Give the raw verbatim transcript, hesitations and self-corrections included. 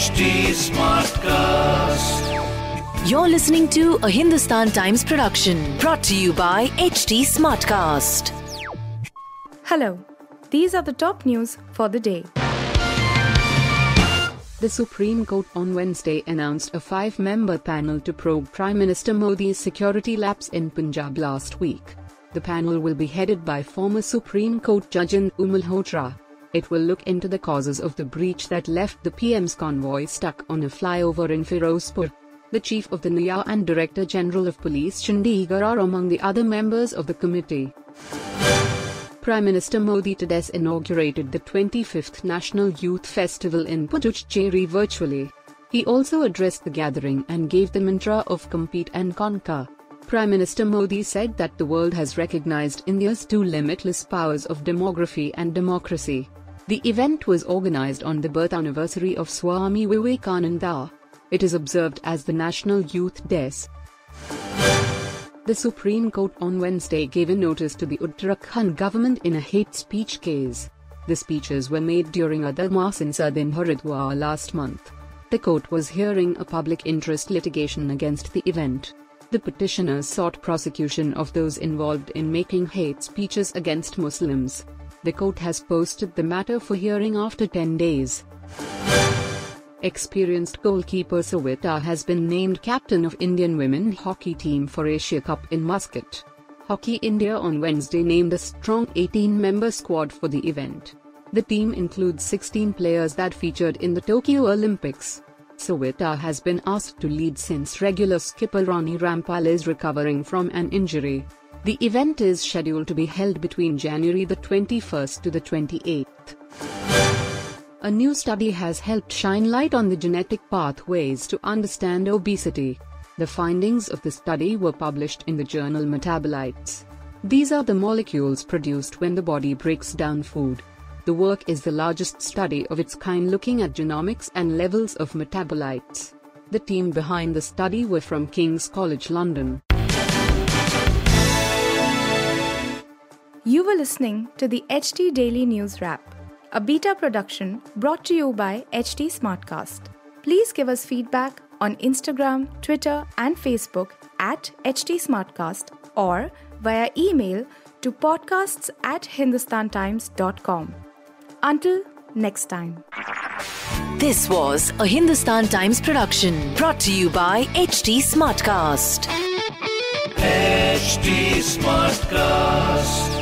H T Smartcast. You're listening to a Hindustan Times production brought to you by H T Smartcast. Hello, these are the top news for the day. The Supreme Court on Wednesday announced a five-member panel to probe Prime Minister Modi's security lapse in Punjab last week. The panel will be headed by former Supreme Court Judge Indu Malhotra. It will look into the causes of the breach that left the P M's convoy stuck on a flyover in Firozpur. The Chief of the N I A and Director General of Police Chandigarh are among the other members of the committee. Prime Minister Modi today inaugurated the twenty-fifth National Youth Festival in Puducherry virtually. He also addressed the gathering and gave the mantra of compete and conquer. Prime Minister Modi said that the world has recognized India's two limitless powers of demography and democracy. The event was organized on the birth anniversary of Swami Vivekananda. It is observed as the National Youth Day. The Supreme Court on Wednesday gave a notice to the Uttarakhand government in a hate speech case. The speeches were made during a Dharma Sansad in Haridwar last month. The court was hearing a public interest litigation against the event. The petitioners sought prosecution of those involved in making hate speeches against Muslims. The court has posted the matter for hearing after ten days. Experienced goalkeeper Savita has been named captain of Indian women hockey team for Asia Cup in Muscat. Hockey India on Wednesday named a strong eighteen-member squad for the event. The team includes sixteen players that featured in the Tokyo Olympics. Savita has been asked to lead since regular skipper Rani Rampal is recovering from an injury. The event is scheduled to be held between January the twenty-first to the twenty-eighth. A new study has helped shine light on the genetic pathways to understand obesity. The findings of the study were published in the journal Metabolites. These are the molecules produced when the body breaks down food. The work is the largest study of its kind looking at genomics and levels of metabolites. The team behind the study were from King's College London. You were listening to the H T Daily News Wrap, a beta production brought to you by H T Smartcast. Please give us feedback on Instagram, Twitter and Facebook at H T Smartcast or via email to podcasts at hindustantimes dot com. Until next time. This was a Hindustan Times production brought to you by H T Smartcast. H T Smartcast.